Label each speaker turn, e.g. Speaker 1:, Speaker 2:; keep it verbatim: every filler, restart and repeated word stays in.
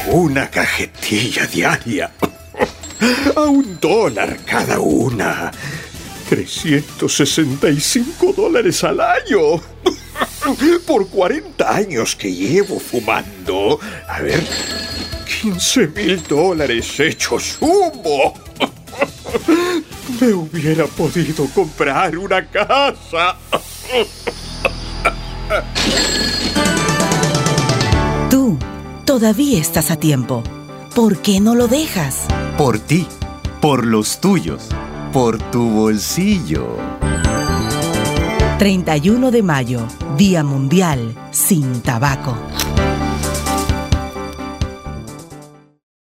Speaker 1: Una cajetilla diaria. A un dólar cada una. trescientos sesenta y cinco dólares al año. Por cuarenta años que llevo fumando. A ver, quince mil dólares hechos humo. Me hubiera podido comprar una casa.
Speaker 2: Tú todavía estás a tiempo. ¿Por qué no lo dejas?
Speaker 3: Por ti, por los tuyos, por tu bolsillo.
Speaker 2: treinta y uno de mayo, Día Mundial sin Tabaco.